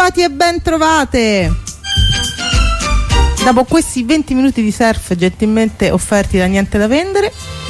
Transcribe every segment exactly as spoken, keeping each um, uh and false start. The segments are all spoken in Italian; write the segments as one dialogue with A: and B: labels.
A: Bentrovati e ben trovate. Dopo questi venti minuti di surf gentilmente offerti da Niente da Vendere,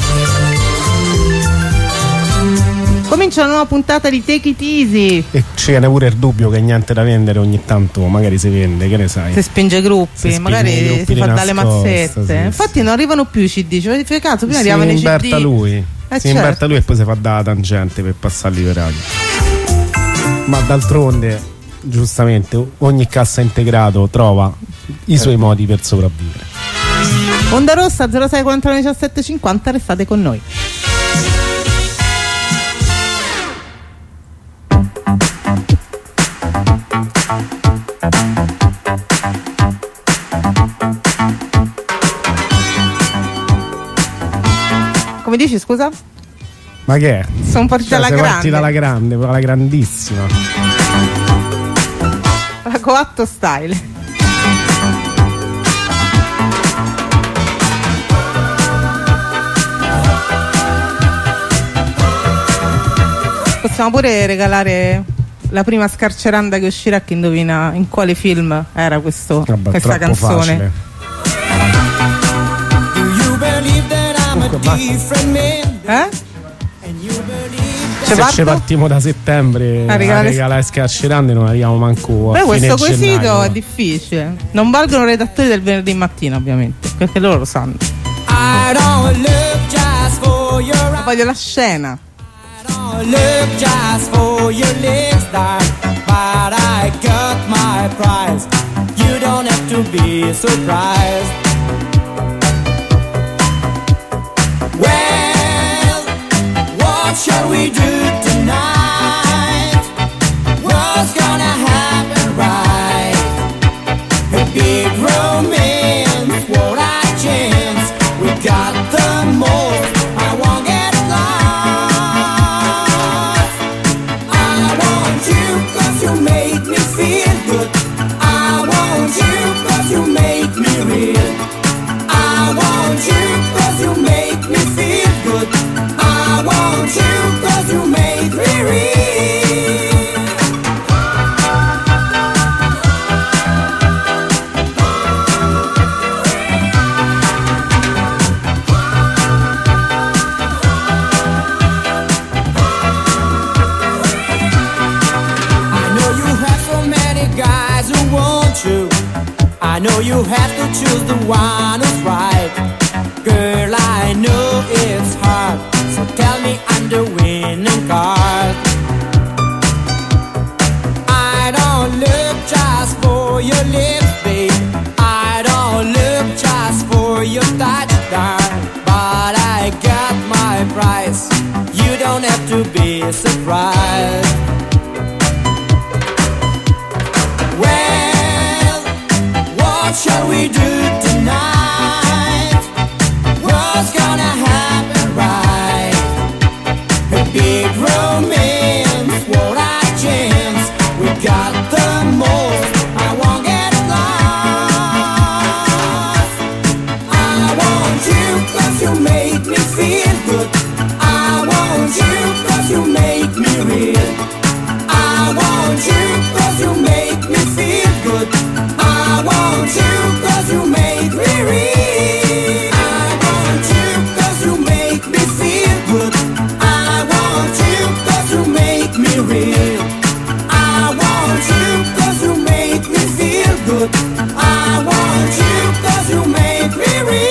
A: comincia una nuova puntata di Take It Easy.
B: E c'è pure il dubbio che Niente da Vendere ogni tanto magari si vende, che ne sai?
A: Si spinge gruppi, si spinge magari gruppi si fa dalle mazzette. Sì, infatti sì. Non arrivano più i C D, cioè fai caso, prima
B: si
A: arrivavano i C D.
B: Inverta lui, eh si
A: certo.
B: inverta lui e poi si fa dalla tangente per passarli per radio. Ma d'altronde, giustamente, ogni cassa integrato trova i suoi modi per sopravvivere.
A: Onda Rossa zero sei quarantanove diciassette cinquanta, restate con noi. Come dici, scusa?
B: Ma che è?
A: Sono partita
B: cioè,
A: alla grande.
B: Parti dalla grande, dalla grandissima.
A: La coatto style. Possiamo pure regalare la prima scarceranda che uscirà, che indovina in quale film era questo,
B: Vabbè,
A: questa canzone.
B: Facile.
A: Eh?
B: Se ci partiamo da settembre a regalare, a regalare scarcerande non arriviamo manco a
A: Beh, questo
B: quesito
A: quesito è difficile. Non valgono i redattori del venerdì mattina, ovviamente, perché loro lo sanno. Voglio la scena. Look just for your legs, dark, but I got my prize. You don't have to be surprised. Well, what shall we do tonight? What's gonna happen, right? A big romance, what a chance. We got the most. I won't get you make me feel good. I want you cause you make me real. I want you cause you make me feel good. I want you cause you make me real. I know you have to choose the one who's right. Girl, I know it's hard, so tell me I'm the winning card. I don't look just for your lips, babe. I don't look just for your touchdown, but I got my prize. You don't have to be surprised. What shall we do tonight? What's gonna happen, right? A big romance, what a chance. We got the most. I won't get lost. I want you cause you make me feel good. I want you cause you make me real. I want you cause you make me feel good. I want you cause you make me real. I want you cause you make me feel good. I want you cause you make me real. I want you cause you make me feel good. I want you cause you make me real.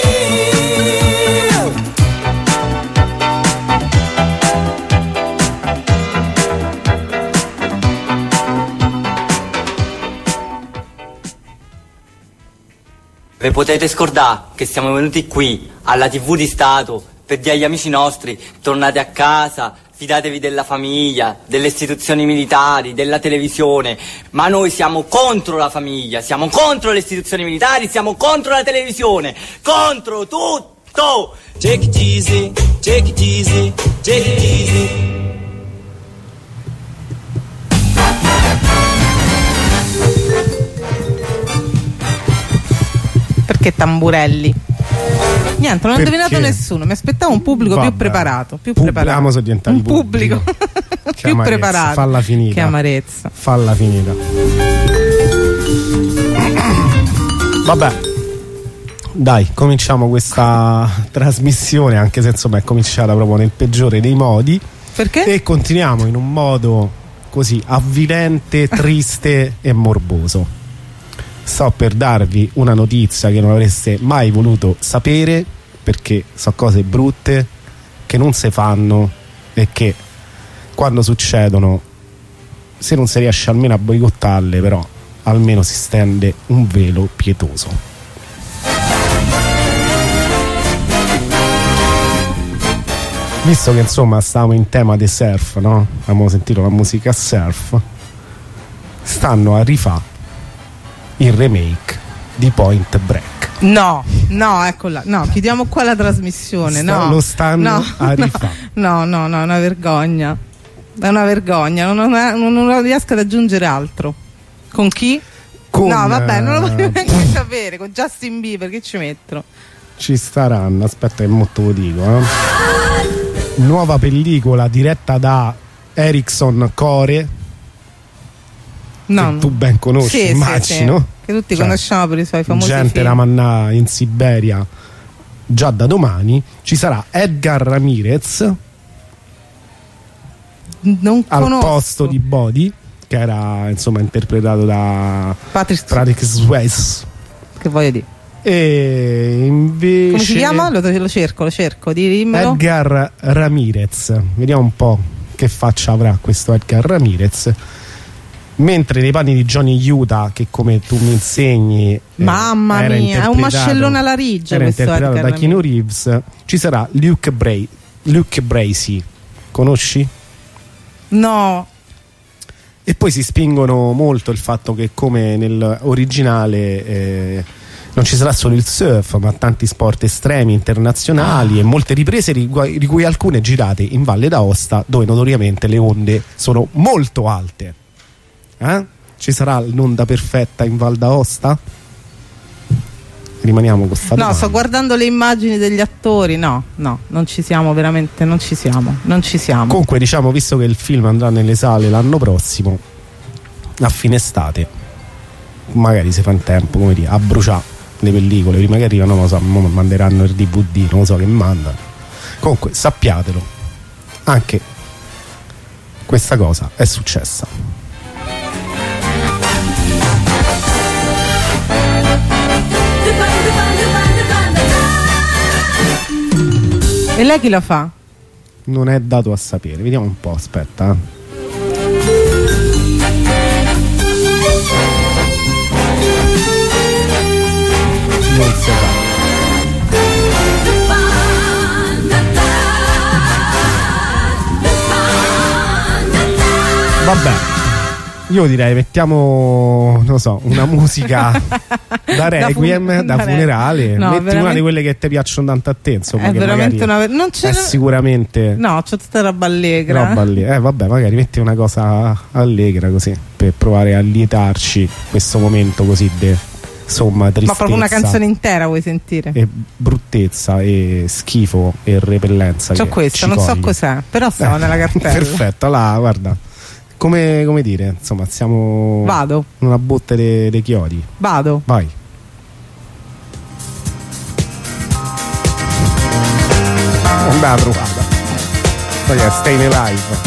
C: Vi potete scordare che siamo venuti qui alla tivù di Stato per dire agli amici nostri: tornate a casa, fidatevi della famiglia, delle istituzioni militari, della televisione. Ma noi siamo contro la famiglia, siamo contro le istituzioni militari, siamo contro la televisione, contro tutto. Take it easy, take it easy, take it easy.
A: Perché tamburelli? Niente, non ho indovinato nessuno. Mi aspettavo un pubblico Vabbè. più preparato. Più
B: Pub-
A: preparato.
B: Sono diventati
A: un pubblico, pubblico. più
B: amarezza.
A: preparato.
B: Falla finita.
A: Che amarezza.
B: Falla finita. Vabbè, dai, cominciamo questa trasmissione, anche se insomma è cominciata proprio nel peggiore dei modi.
D: Perché?
B: E continuiamo in un modo così avvilente, triste e morboso. Sto per darvi una notizia che non avreste mai voluto sapere, perché sono cose brutte che non si fanno e che quando succedono, se non si riesce almeno a boicottarle, però almeno si stende un velo pietoso. Visto che insomma stavamo in tema di surf, no? Abbiamo sentito la musica surf, stanno a rifare il remake di Point Break.
D: No, no, eccola, no, chiudiamo qua la trasmissione.
B: Sta,
D: no,
B: lo stanno
D: no,
B: a rifare.
D: No, no, no, è una vergogna. È una vergogna, non, non, non riesco ad aggiungere altro. Con chi?
B: Con,
D: no, vabbè, non lo voglio
B: uh,
D: neanche sapere. Con Justin Bieber, che ci mettono?
B: Ci staranno, aspetta che molto lo dico, eh. Nuova pellicola diretta da Erickson Core,
D: No,
B: che tu ben conosci,
D: sì,
B: immagino.
D: sì, sì. Che tutti
B: Cioè,
D: conosciamo per i suoi famosi
B: gente
D: film.
B: da mannà in Siberia già da domani. Ci sarà Edgar Ramirez
D: Non
B: al
D: conosco.
B: posto di Body, che era insomma interpretato da
D: Patrick,
B: Patrick Swayze.
D: che voglio dire.
B: E invece
D: Come si chiama? Lo, lo cerco, lo cerco, dimmelo.
B: Edgar Ramirez. Vediamo un po' che faccia avrà questo Edgar Ramirez. Mentre nei panni di Johnny Utah, che come tu mi insegni,
D: Mamma
B: eh, era
D: mia, è un mascellone alla rigia
B: era
D: questo
B: interpretato
D: Edgar
B: da Keanu Reeves. Ci sarà Luke, Bray, Luke Bracey, conosci?
D: No.
B: E poi si spingono molto il fatto che come nell'originale eh, non ci sarà solo il surf, ma tanti sport estremi internazionali, ah. e molte riprese di cui, di cui alcune girate in Valle d'Aosta, dove notoriamente le onde sono molto alte. Eh? Ci sarà l'onda perfetta in Val d'Aosta? Rimaniamo con sta
D: No,
B: domanda.
D: sto guardando le immagini degli attori. No, no, non ci siamo, veramente non ci siamo. Non ci siamo.
B: Comunque, diciamo, visto che il film andrà nelle sale l'anno prossimo, a fine estate, magari si fa in tempo, come dire, a bruciare le pellicole prima che arrivano, non lo so, manderanno il D V D, non lo so che mandano. Comunque, sappiatelo, anche questa cosa è successa.
D: E lei chi la fa?
B: Non è dato a sapere, vediamo un po', aspetta. Non si sa. Vabbè, io direi mettiamo, non lo so, una musica da requiem, da, fun- da funerale.
D: No,
B: metti
D: veramente...
B: una di quelle che ti piacciono tanto a te, insomma,
D: è
B: che
D: veramente una non c'è
B: è sicuramente
D: no, c'è tutta roba allegra.
B: roba allegra. Eh vabbè, magari metti una cosa allegra così per provare a lietarci questo momento così de, insomma, tristezza.
D: Ma proprio una canzone intera vuoi sentire?
B: E bruttezza e schifo e repellenza.
D: C'ho questa, non
B: coglie.
D: so cos'è, però stava
B: eh,
D: nella cartella.
B: Perfetto, là, guarda. Come, come dire, insomma, siamo
D: Vado.
B: in una botte dei chiodi.
D: Vado.
B: Vai. Andata trovata. Poi è Stay Alive.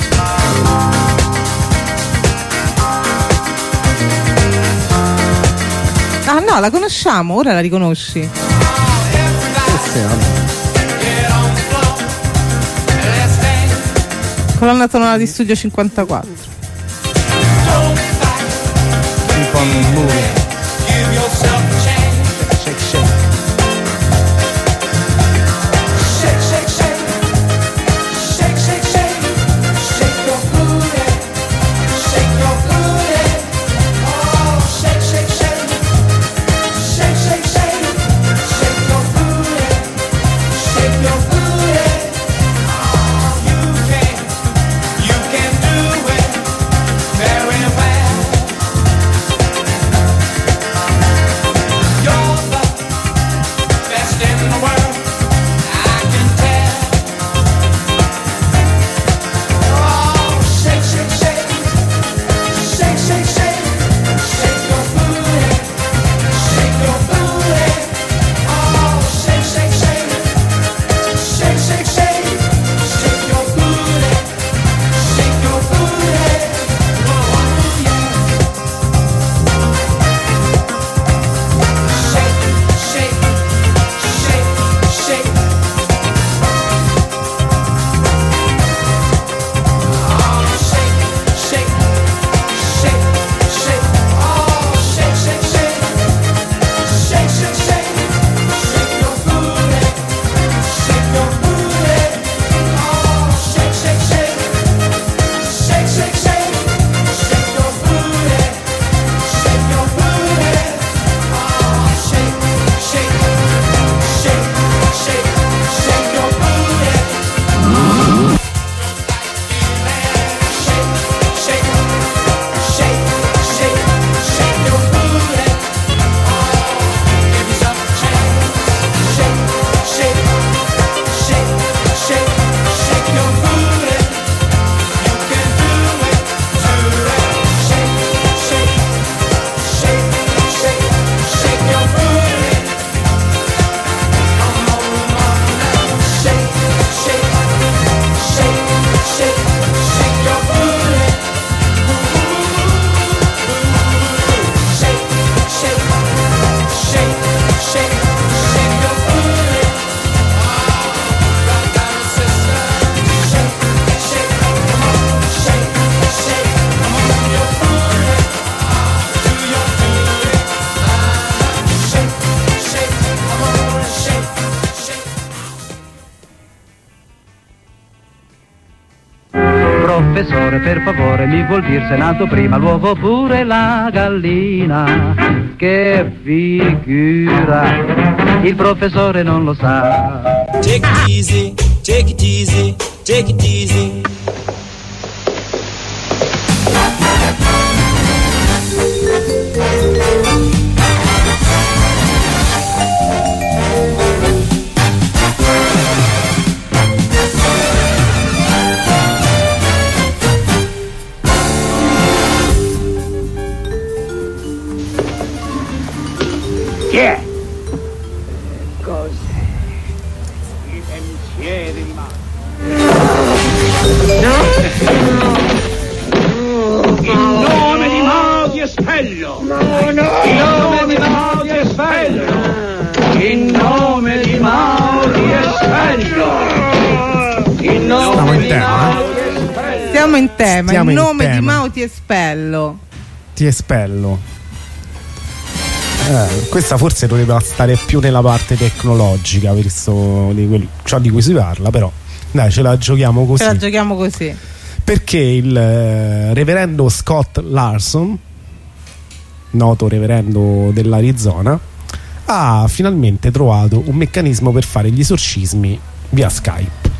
D: Ah no, la conosciamo, ora la riconosci.
B: Sì, sì, vabbè.
D: Colonna sonora di Studio cinquantaquattro.
B: Keep on moving. Shake, shake.
A: You can do it.
E: professore, per favore, mi vuol dire se è nato prima l'uovo oppure la gallina? Che figura, il professore non lo sa.
A: Take it easy, take it easy, take it easy.
F: Chi è? Cos'è? I pensieri di Mao. Il nome di Mao ti espello! No, no! Il nome di Mao ti espello! Il nome di Mao ti espello! Il nome di Mao ti espello!
D: Stiamo in tema,
B: Stiamo
D: il
B: in
D: nome
B: tema.
D: di Mao ti espello.
B: Ti espello. Eh, questa forse doveva stare più nella parte tecnologica, visto di, quel, ciò di cui si parla, però dai, ce la giochiamo così.
D: Ce la giochiamo così.
B: Perché il eh, reverendo Scott Larson, noto reverendo dell'Arizona, ha finalmente trovato un meccanismo per fare gli esorcismi via Skype.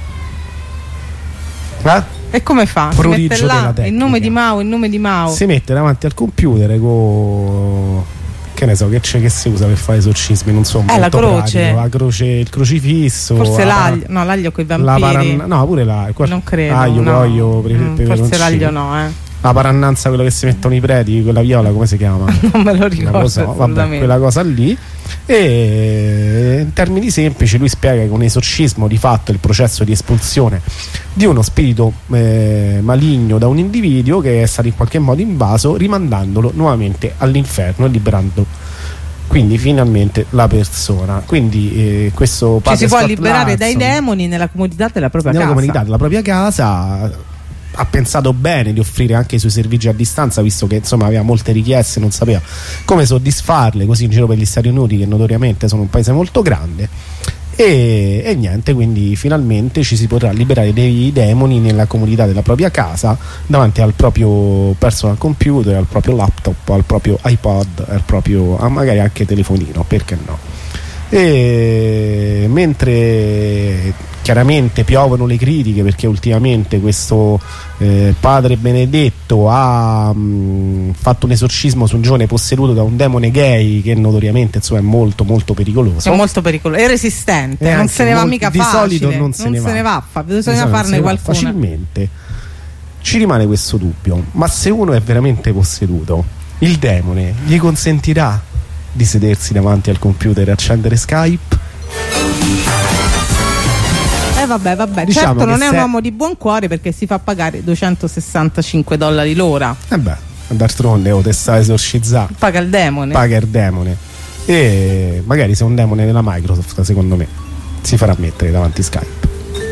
B: Eh?
D: E come fa? Si
B: Prodigio
D: mette
B: della
D: là il
B: tecnica.
D: nome di Mao, il nome di Mao.
B: Si mette davanti al computer con, che ne so, che c'è che si usa per fare esorcismi, non so,
D: Eh, la
B: molto
D: croce.
B: pratico. La croce, il crocifisso,
D: Forse
B: la-
D: l'aglio, no, l'aglio con i
B: la
D: vampiri.
B: paran- no, pure la qual-
D: Non credo.
B: aglio,
D: no.
B: olio, pre-
D: Mm, forse
B: peperoncino.
D: l'aglio no, eh.
B: La parannanza, quello che si mettono i preti, quella viola, come si chiama?
D: Non me lo
B: Non
D: ricordo.
B: lo so, vabbè,
D: assolutamente.
B: quella cosa lì. E in termini semplici lui spiega che un esorcismo di fatto è il processo di espulsione di uno spirito eh, maligno da un individuo che è stato in qualche modo invaso, rimandandolo nuovamente all'inferno e liberando quindi finalmente la persona. Quindi eh, questo
D: Ci
B: padre
D: si può
B: Scott
D: liberare dai
B: Larson,
D: demoni nella comodità della propria
B: nella
D: casa.
B: comunità della propria casa, ha pensato bene di offrire anche i suoi servigi a distanza, visto che insomma aveva molte richieste, non sapeva come soddisfarle, così in giro per gli Stati Uniti, che notoriamente sono un paese molto grande. E, e niente, quindi finalmente ci si potrà liberare dei demoni nella comodità della propria casa, davanti al proprio personal computer, al proprio laptop, al proprio iPod, al proprio, ah, magari anche telefonino, perché no. E mentre chiaramente piovono le critiche, perché ultimamente questo eh, padre benedetto ha mh, fatto un esorcismo su un giovane posseduto da un demone gay, che notoriamente insomma è molto molto pericoloso.
D: È molto pericoloso, è resistente,
B: E
D: non
B: anche
D: se ne va
B: molto-
D: mica
B: di
D: facile.
B: solito non se ne va.
D: fa,
B: Di
D: bisogna
B: solito non se
D: farne
B: ne va
D: qualcuna.
B: facilmente. Ci rimane questo dubbio: ma se uno è veramente posseduto, il demone gli consentirà di sedersi davanti al computer e accendere Skype?
D: Eh vabbè, vabbè,
B: Diciamo
D: certo
B: che
D: non è un
B: se-
D: uomo di buon cuore, perché si fa pagare duecentosessantacinque dollari l'ora.
B: E beh, d'altronde o te sta esorcizzare,
D: Paga il demone.
B: paga il demone. E magari se è un demone della Microsoft, secondo me si farà mettere davanti Skype.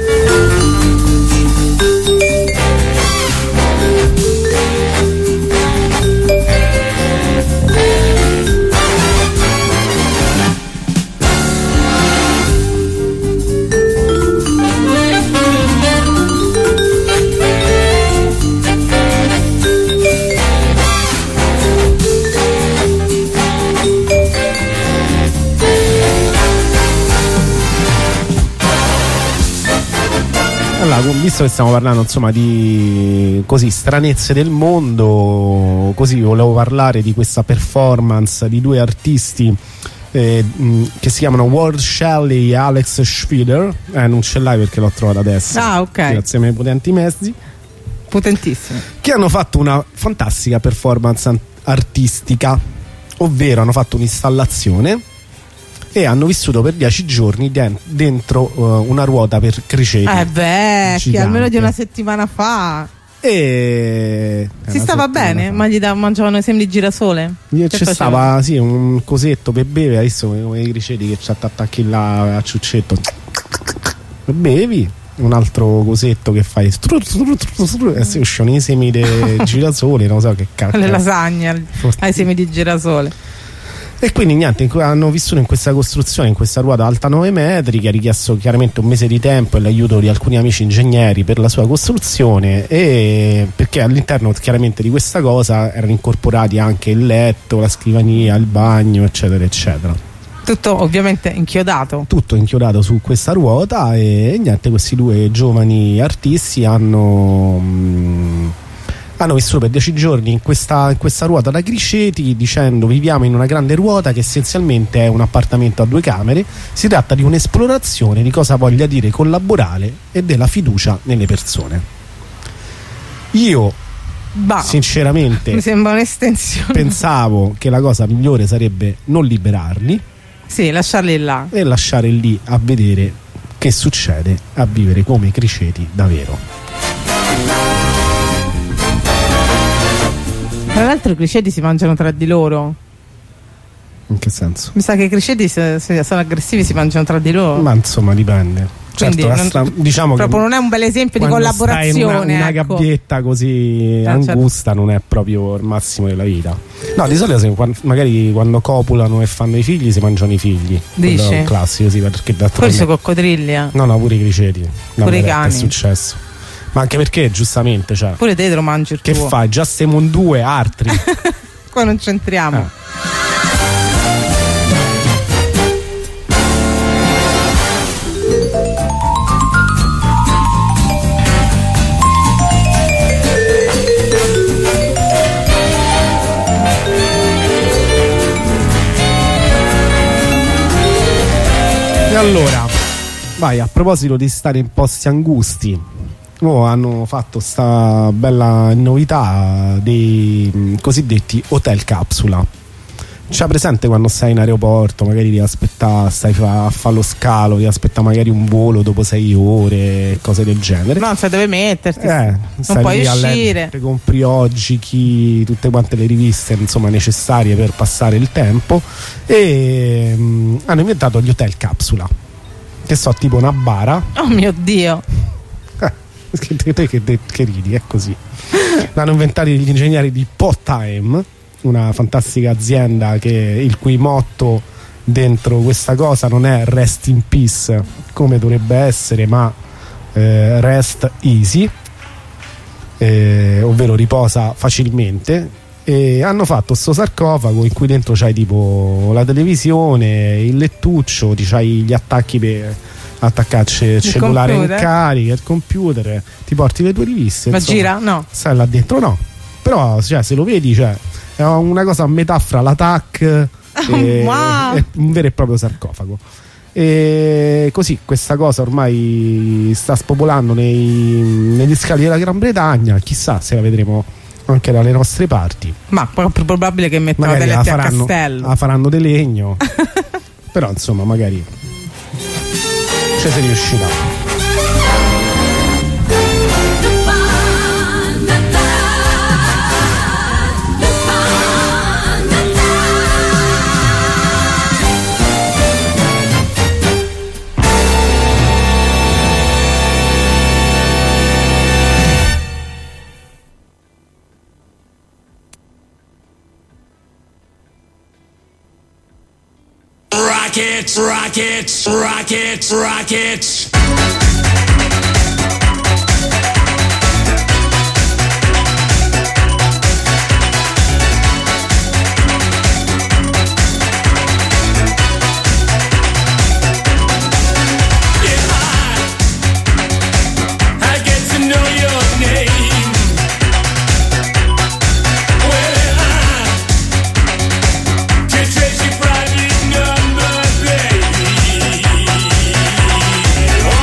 B: Allora, visto che stiamo parlando insomma di così stranezze del mondo, così volevo parlare di questa performance di due artisti eh, mh, che si chiamano Ward Shelley e Alex Schwider. Eh, non ce l'hai perché l'ho trovata adesso.
D: Ah, ok.
B: Grazie ai miei potenti mezzi.
D: Potentissimo.
B: Che hanno fatto una fantastica performance an- artistica, ovvero hanno fatto un'installazione e hanno vissuto per dieci giorni den- dentro uh, una ruota per criceti.
D: Eh beh, che
B: Gigante.
D: almeno di una settimana fa.
B: E
D: Si stava bene? Ma gli da- mangiavano i semi di girasole? Che
B: c'è
D: facevano?
B: stava sì, un cosetto per bere, adesso come i criceti che ci attacchi là a ciuccetto e bevi, un altro cosetto che fai stru, stru, stru, stru, e si usciono i semi di girasole, non so che cacchio.
D: Le lasagne al-
B: Forse-
D: ai semi di girasole.
B: E quindi niente, hanno vissuto in questa costruzione, in questa ruota alta nove metri, che ha richiesto chiaramente un mese di tempo e l'aiuto di alcuni amici ingegneri per la sua costruzione, e perché all'interno chiaramente di questa cosa erano incorporati anche il letto, la scrivania, il bagno, eccetera eccetera.
D: Tutto ovviamente inchiodato.
B: Tutto inchiodato su questa ruota, e, e niente, questi due giovani artisti hanno... Mh, hanno vissuto per dieci giorni in questa, in questa ruota da criceti, dicendo: viviamo in una grande ruota che essenzialmente è un appartamento a due camere, si tratta di un'esplorazione di cosa voglia dire collaborare e della fiducia nelle persone. Io bah, sinceramente
D: mi sembra un'estensione.
B: Pensavo che la cosa migliore sarebbe non liberarli,
D: sì, lasciarli là
B: e lasciare lì a vedere che succede, a vivere come criceti davvero.
D: Tra l'altro i criceti si mangiano tra di loro.
B: In che senso?
D: Mi sa che i criceti, se, se sono aggressivi, si mangiano tra di loro.
B: Ma insomma dipende.
D: Quindi
B: certo,
D: non,
B: sta, diciamo
D: proprio
B: che
D: non è un bel esempio di collaborazione.
B: Stai in una, una
D: ecco.
B: gabbietta così
D: eh,
B: angusta, certo. Non è proprio il massimo della vita. No, di solito se, quando, magari quando copulano e fanno i figli si mangiano i figli.
D: Dici?
B: Quello è un classico, sì, perché
D: poi sono coccodrilli. Eh.
B: No, no, pure i criceti.
D: Pure i cani.
B: È successo. Ma anche perché giustamente, cioè,
D: pure te lo mangi il
B: che
D: tuo.
B: fai? Già stiamo in due altri.
D: Qua non c'entriamo.
B: Ah. E allora, vai, a proposito di stare in posti angusti, oh, hanno fatto sta bella novità dei cosiddetti hotel capsula. C'è presente quando stai in aeroporto, magari devi aspettare, stai a fare lo scalo, devi aspettare magari un volo dopo sei ore, cose del genere.
D: No, cioè deve metterti,
B: eh,
D: non puoi uscire.
B: Te compri oggi chi, tutte quante le riviste insomma necessarie per passare il tempo, e mh, hanno inventato gli hotel capsula, che so, tipo una bara.
D: Oh mio Dio!
B: Che, che, che, che ridi, è così. L'hanno inventato gli ingegneri di Podtime, una fantastica azienda che il cui motto dentro questa cosa non è rest in peace come dovrebbe essere, ma eh, rest easy, eh, ovvero riposa facilmente. E hanno fatto sto sarcofago in cui dentro c'hai tipo la televisione, il lettuccio, c'hai gli attacchi per attaccarci il cellulare computer in carica, il computer, ti porti le tue riviste.
D: Ma
B: insomma,
D: gira? No.
B: Stai là dentro? No. Però cioè, se lo vedi, cioè, è una cosa a metà fra la T A C e,
D: wow.
B: e un vero e proprio sarcofago. E così questa cosa ormai sta spopolando nei, negli scali della Gran Bretagna. Chissà se la vedremo anche dalle nostre parti.
D: Ma è più probabile che mettano
B: magari
D: delle
B: la faranno,
D: a castello.
B: la faranno di legno. Però insomma magari ci si riuscirà.
A: Rockets, rockets, rockets, rockets.
G: Oh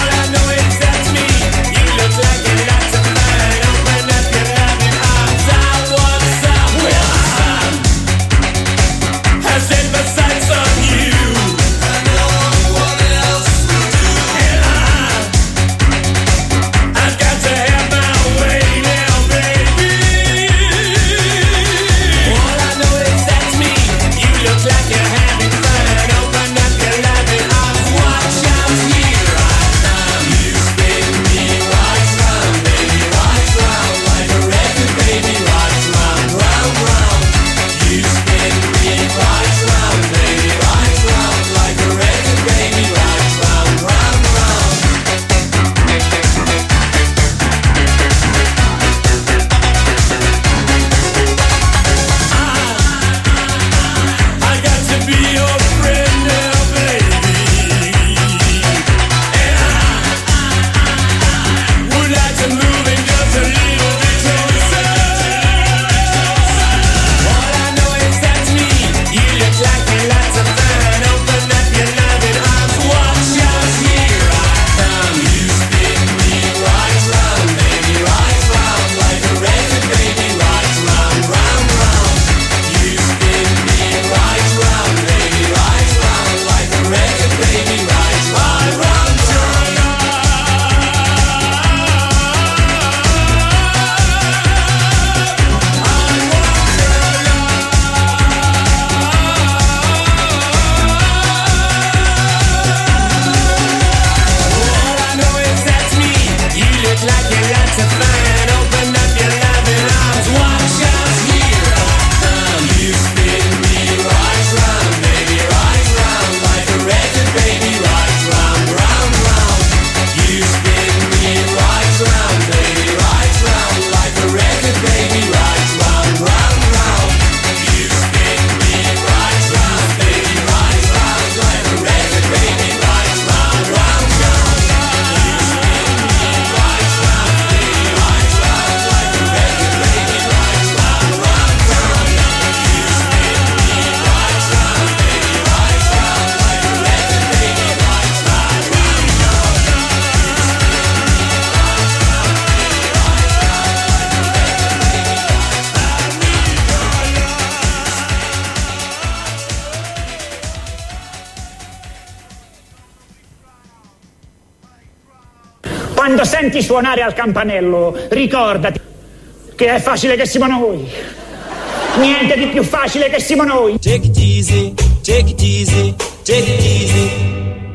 F: Quando senti suonare al campanello, ricordati che è facile che siamo noi. Niente di più facile che siamo noi.
A: Take it easy, take it easy, take it easy.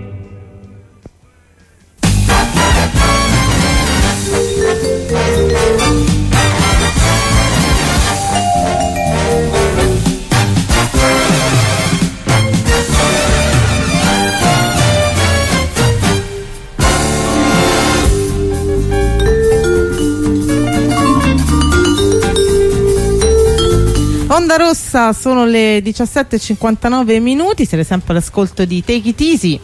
D: Onda Rossa, sono le diciassette e cinquantanove minuti, siete sempre all'ascolto di Take It Easy.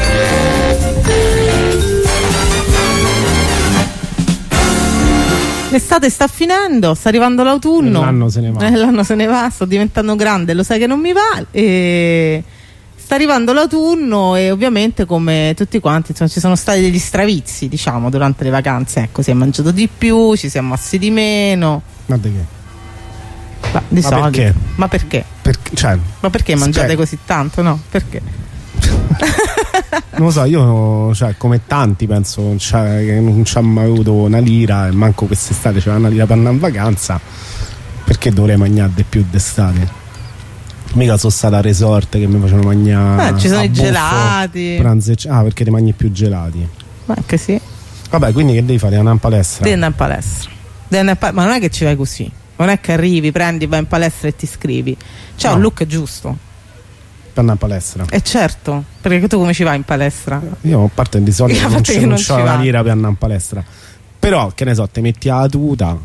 D: L'estate sta finendo, sta arrivando l'autunno.
B: L'anno se ne va.
D: Eh, l'anno se ne va, sto diventando grande, lo sai che non mi va. E sta arrivando l'autunno e ovviamente, come tutti quanti, insomma, ci sono stati degli stravizi, diciamo, durante le vacanze. Ecco, si è mangiato di più, ci si è mossi di meno.
B: Ma di che?
D: Ma, di
B: Ma
D: solito.
B: perché?
D: Ma perché?
B: Perché, cioè,
D: Ma perché mangiate
B: spiega.
D: così tanto? No, perché?
B: Non lo so, io cioè, come tanti penso non c'ha, che non ci ha mai avuto una lira e manco quest'estate c'era una lira per andare in vacanza. Perché dovrei mangiare di più d'estate? Mica sono stata a resort che mi facevano mangiare.
D: Ah, ci sono
B: a
D: i
B: buffo,
D: gelati.
B: pranzo e c- ah, perché ti mangi più gelati.
D: Ma anche sì.
B: Vabbè, quindi che devi fare? Devi andare in palestra?
D: Devi andare in palestra. Devi andare in pa- ma non è che ci vai così. Non è che arrivi, prendi, vai in palestra e ti iscrivi. C'è
B: No.
D: un look giusto.
B: Per andare in palestra?
D: E certo, perché tu come ci vai in palestra?
B: Io a parte di solito
D: Io a
B: non
D: parte
B: c'ho,
D: che
B: non
D: non
B: c'ho
D: ci
B: una
D: va.
B: lira per andare in palestra. Però, che ne so, ti metti la tuta.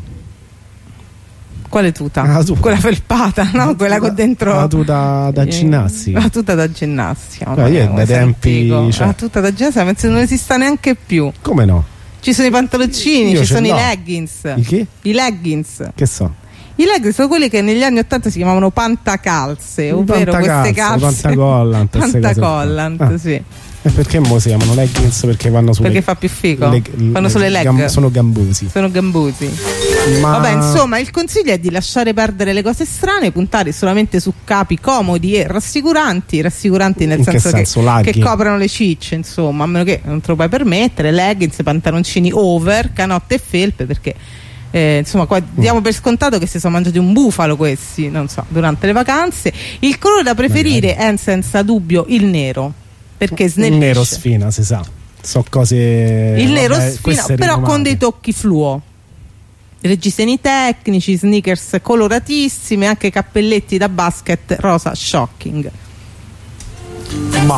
D: Quale tuta?
B: La tuta.
D: Quella felpata, no? Quella con dentro.
B: La tuta da
D: Eh,
B: ginnastica.
D: La tuta da ginnastica.
B: Beh, io
D: Come
B: dai
D: sei
B: tempi,
D: antico.
B: cioè-
D: La tuta da ginnastica penso che non esista neanche più.
B: Come no?
D: Ci sono i pantaloncini,
B: Io
D: ci
B: ce
D: sono
B: l'ho.
D: i leggings.
B: I che?
D: I leggings.
B: Che so?
D: I leggings sono quelli che negli anni ottanta si chiamavano pantacalze, ovvero queste calze.
B: Pantacollant, queste cose qua.
D: Pantacollant,
B: Ah.
D: sì.
B: E perché mo si chiamano leggings? Perché vanno sulle
D: Perché fa più figo?
B: le-
D: Fanno sulle leg.
B: gam- sono gambusi.
D: Sono gambusi.
B: Ma
D: Vabbè, insomma, il consiglio è di lasciare perdere le cose strane, puntare solamente su capi comodi e rassicuranti, rassicuranti nel
B: In che
D: senso,
B: senso?
D: che,
B: Larghi?
D: che coprano le cicce, insomma, a meno che non te lo puoi permettere, leggings, pantaloncini over, canotte e felpe, perché eh, insomma, qua diamo per scontato che si sono mangiati un bufalo questi, non so, durante le vacanze. Il colore da preferire è senza dubbio il nero, perché
B: il
D: snellisce.
B: nero sfina, si sa. So cose.
D: Il nero
B: vabbè,
D: sfina,
B: queste
D: però
B: rinomate.
D: con dei tocchi fluo. Reggiseni tecnici, sneakers coloratissime, anche cappelletti da basket rosa shocking.
B: Ma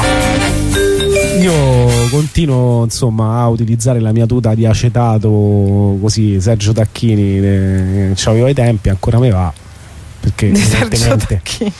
B: io continuo insomma a utilizzare la mia tuta di acetato così Sergio Tacchini eh, c'avevo ai tempi, ancora me va perché
D: Di Sergio
B: evidentemente
D: Tacchini.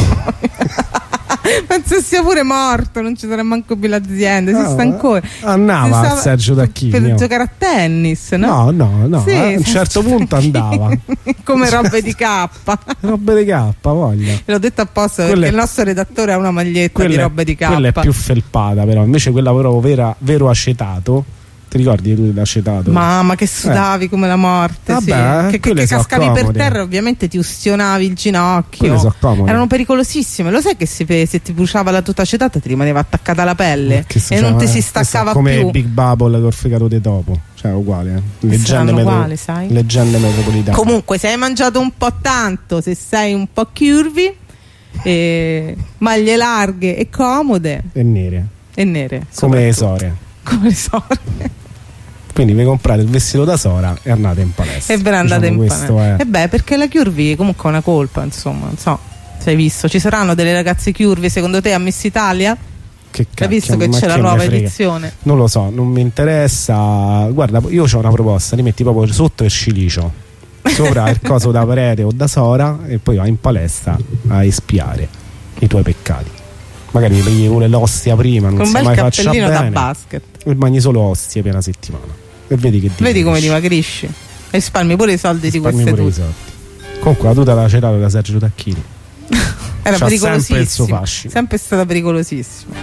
D: Penso sia pure morto, non ci sarà manco più l'azienda, esiste
B: Ah,
D: ancora.
B: andava
D: Si stava-
B: Sergio Tacchini,
D: per
B: io.
D: giocare a tennis, no?
B: no no no
D: Sì,
B: a un
D: Sergio
B: certo punto
D: Tacchini.
B: andava
D: Come robe di K.
B: robe di K, voglia.
D: L'ho detto apposta
B: Quella
D: perché
B: è-
D: il nostro redattore ha una maglietta di
B: quella, è,
D: robe di K.
B: quella è più felpata, però invece quella però vera, vero acetato, ti ricordi tu dell'acetato?
D: Mamma che sudavi come la morte, sì.
B: Vabbè,
D: che, che,
B: quelle
D: che
B: so
D: cascavi per
B: comode.
D: terra, ovviamente ti ustionavi il ginocchio.
B: Quelle so comode.
D: Erano pericolosissime. Lo sai che se, se ti bruciava la tuta acetata ti rimaneva attaccata alla pelle
B: Che so,
D: e non
B: cioè,
D: ti si
B: eh,
D: staccava
B: questo è come
D: più.
B: Big Bubble col fegato di topo, cioè uguale, eh. leggende,
D: saranno
B: metro-
D: uguali, sai?
B: leggende metropolitane.
D: Comunque, se hai mangiato un po' tanto, se sei un po' curvy, eh, maglie larghe e comode
B: e nere
D: e nere.
B: come le
D: soprattutto.
B: sore,
D: Come le sore.
B: quindi vi comprate il vestito da Sora e andate in palestra.
D: E ve ne andate
B: Diciamo
D: in
B: questo
D: pane.
B: è.
D: E beh, perché la curvy comunque è una colpa, insomma, non so se hai visto. Ci saranno delle ragazze curvy secondo te a Miss Italia?
B: Che
D: Hai visto
B: cacchio,
D: che
B: ma
D: c'è la
B: me
D: nuova
B: frega?
D: edizione?
B: Non lo so, non mi interessa. Guarda, io ho una proposta: ti metti proprio sotto il cilicio, sopra il coso da parete o da Sora, e poi vai in palestra a espiare i tuoi peccati. Magari prendi pure l'ostia prima, non
D: Con un
B: si
D: bel
B: mai faccia
D: cappellino da
B: bene,
D: basket.
B: e mangi solo ostie per una settimana e vedi che
D: Vedi come
B: dimagrisci.
D: dimagrisci? E risparmi pure i soldi di
B: Risparmi
D: queste
B: pure i
D: tute.
B: soldi. Comunque la tuta da acetato da Sergio Tacchini
D: Era
B: c'ha sempre il suo
D: pericolosissima.
B: fascino.
D: Sempre stata pericolosissima.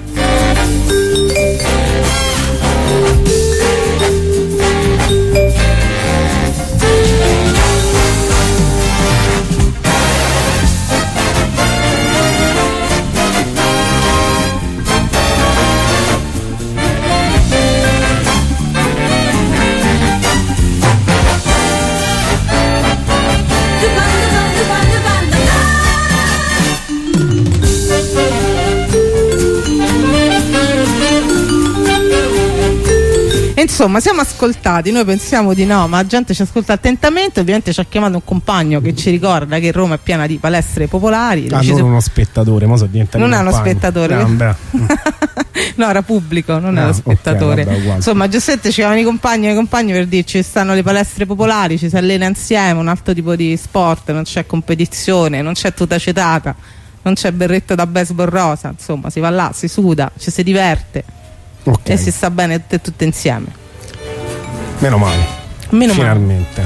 D: Insomma, siamo ascoltati, noi pensiamo di no, ma la gente ci ascolta attentamente. Ovviamente ci ha chiamato un compagno che ci ricorda che Roma è piena di palestre popolari.
B: Ah, non uno spettatore, mo sono diventato
D: non è uno spettatore.
B: Eh,
D: no, era pubblico, non
B: no,
D: era spettatore.
B: Okay, vabbè,
D: insomma, Giuseppe ci chiamano i compagni e i compagni per dirci ci stanno le palestre popolari, ci si allena insieme, un altro tipo di sport, non c'è competizione, non c'è tuta cetata, non c'è berretto da baseball rosa, insomma, si va là, si suda, ci si diverte, okay, e si sta bene tutte, tutte insieme.
B: Meno male.
D: Meno
B: finalmente.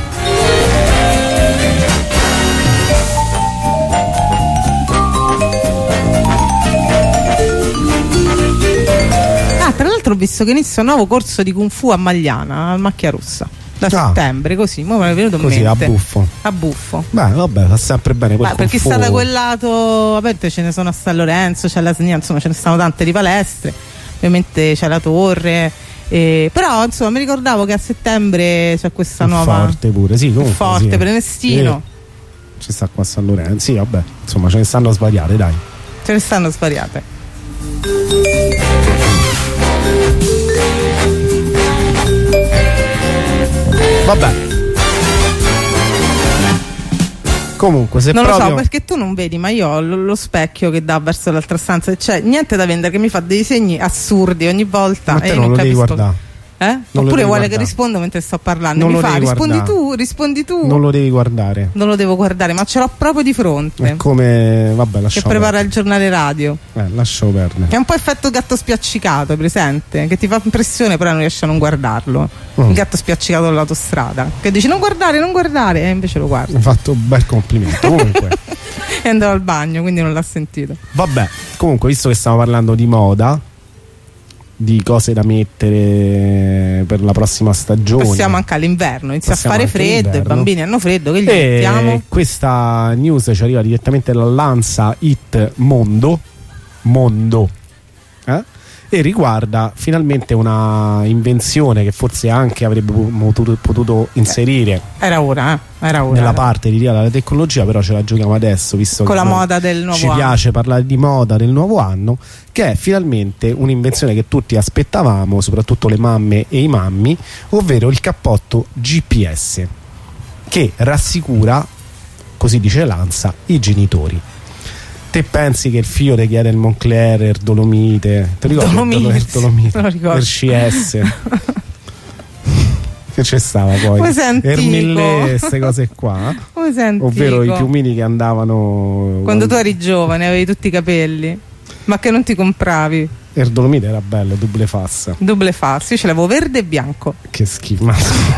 D: Male. Ah, tra l'altro ho visto che inizia un nuovo corso di Kung Fu a Magliana, al Macchia Rossa. Da ah, settembre, così, mo me è venuto in
B: così,
D: mente.
B: a buffo.
D: A buffo.
B: Beh, vabbè, fa sempre bene quel
D: Beh, per chi sta da quel lato, vabbè, ce ne sono a San Lorenzo, c'è la Snia, insomma, ce ne stanno tante di palestre. Ovviamente c'è la Torre. Eh, però, insomma, mi ricordavo che a settembre c'è questa
B: il
D: nuova.
B: Forte pure, sì, comunque.
D: Forte,
B: sì.
D: Prenestino.
B: Sì. Ci sta qua a San Lorenzo. Sì, vabbè, insomma, ce ne stanno svariate, dai.
D: Ce ne stanno svariate.
B: Vabbè. Comunque, se
D: non
B: proprio...
D: lo so, perché tu non vedi, ma io ho lo, lo specchio che dà verso l'altra stanza, c'è niente da vendere, che mi fa dei segni assurdi ogni volta.
B: Ma te
D: e io
B: non
D: non
B: lo devi
D: capisco.
B: guardare.
D: Eh? Oppure vuole che rispondo mentre sto parlando.
B: Non
D: mi
B: lo
D: fa, rispondi
B: guardare.
D: tu, rispondi tu.
B: Non lo devi guardare.
D: Non lo devo guardare, ma ce l'ho proprio di fronte.
B: È come, vabbè, lasciamo
D: che prepara
B: perdere.
D: il giornale radio.
B: Eh, lasciamo perdere.
D: Che è un po' effetto gatto spiaccicato, presente? Che ti fa impressione, però non riesci a non guardarlo. Mm. Il gatto spiaccicato all'autostrada. Che dici non guardare, non guardare, e invece lo guarda.
B: Mi hai fatto un bel complimento. Comunque.
D: E andavo al bagno, quindi non l'ha sentito.
B: Vabbè, comunque, visto che stiamo parlando di moda, di cose da mettere per la prossima stagione,
D: passiamo anche all'inverno, inizia a fare freddo,
B: l'inverno.
D: I bambini hanno freddo, che gli
B: e
D: mettiamo?
B: Questa news ci arriva direttamente dall'Ansa It Mondo Mondo eh? E riguarda finalmente una invenzione che forse anche avrebbe potuto, potuto inserire
D: era ora, eh? era ora
B: nella
D: era.
B: parte di della tecnologia, però ce la giochiamo adesso, visto
D: con
B: che
D: la moda del nuovo
B: ci
D: anno.
B: piace parlare di moda del nuovo anno, che è finalmente un'invenzione che tutti aspettavamo, soprattutto le mamme e i mammi, ovvero il cappotto G P S, che rassicura, così dice l'Ansa, i genitori. Te pensi che il figlio ti chiede il Moncler, il Dolomite, ti ricordi
D: Dolomite,
B: il Dolomite,
D: lo ricordo.
B: il C S? Che c'è stava poi? Ermillè, queste cose qua, ovvero i piumini che andavano
D: quando tu eri giovane, avevi tutti i capelli, ma che non ti compravi.
B: Il Dolomite era bello, double fassa.
D: Double fassa, io ce l'avevo verde e bianco.
B: Che schifo.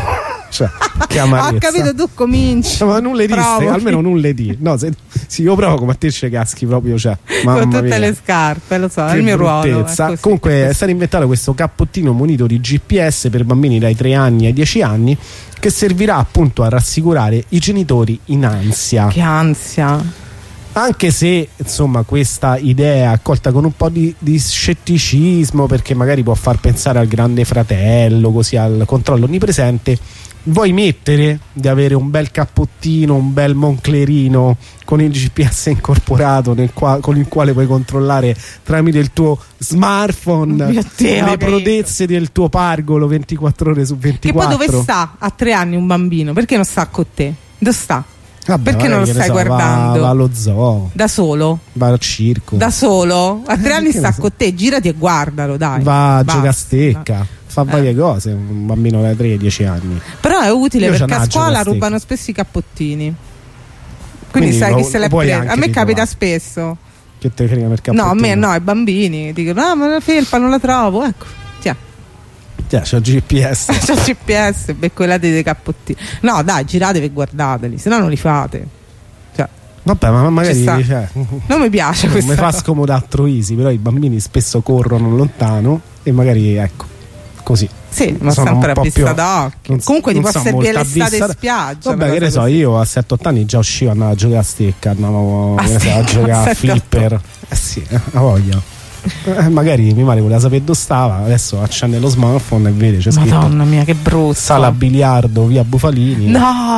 B: Cioè, che amarezza.
D: Ho capito, tu cominci.
B: Ma non le disse, almeno non le di. No, se, sì, io provo come a te ci caschi proprio, cioè,
D: con tutte mia. Le scarpe, lo so, che è il mio ruolo. È
B: Comunque è stato inventato questo cappottino munito di G P S per bambini dai tre anni ai dieci anni, che servirà appunto a rassicurare i genitori in ansia.
D: Che ansia.
B: Anche se insomma questa idea è accolta con un po' di, di scetticismo, perché magari può far pensare al Grande Fratello, così al controllo onnipresente, vuoi mettere di avere un bel cappottino, un bel monclerino con il G P S incorporato nel qua, con il quale puoi controllare tramite il tuo smartphone
D: Dio,
B: le prodezze del tuo pargolo ventiquattro ore su ventiquattro.
D: Che poi dove sta a tre anni un bambino? Perché non sta con te? Dove sta?
B: Vabbè,
D: perché non lo stai
B: so,
D: guardando?
B: Va, va allo zoo.
D: Da solo?
B: Va al circo.
D: Da solo? A tre anni sta so. con te, girati e guardalo, dai.
B: Va a giocare a stecca. Fa varie eh. cose un bambino da tre dieci anni.
D: Però è utile. Io perché a scuola rubano spesso i cappottini, quindi, quindi sai
B: lo,
D: chi se l'è preso. A me capita trovare. spesso che
B: te frega per cappottino.
D: No, a me no, ai bambini dicono no, ma la felpa non la trovo, ecco, tiè.
B: Tiè, c'ho il G P S.
D: C'ho il G P S, beccolate dei cappottini. No dai, giratevi e guardateli, se no non li fate. Cioè,
B: vabbè, ma magari cioè,
D: non mi piace questo.
B: Mi fa scomodare Troisi, però i bambini spesso corrono lontano e magari ecco così.
D: Sì, ma sempre a vista d'occhio. Comunque ti può servire l'estate in spiaggia.
B: Vabbè, che ne so, io a sette otto anni già uscivo, andavo a giocare a stecca, andavo a, so, a giocare a flipper. Eh sì, a voglia. Eh, magari mia madre voleva sapere dove stava, adesso accende lo smartphone e vede, c'è scritto
D: Madonna mia, che brutto.
B: Sala biliardo via Bufalini.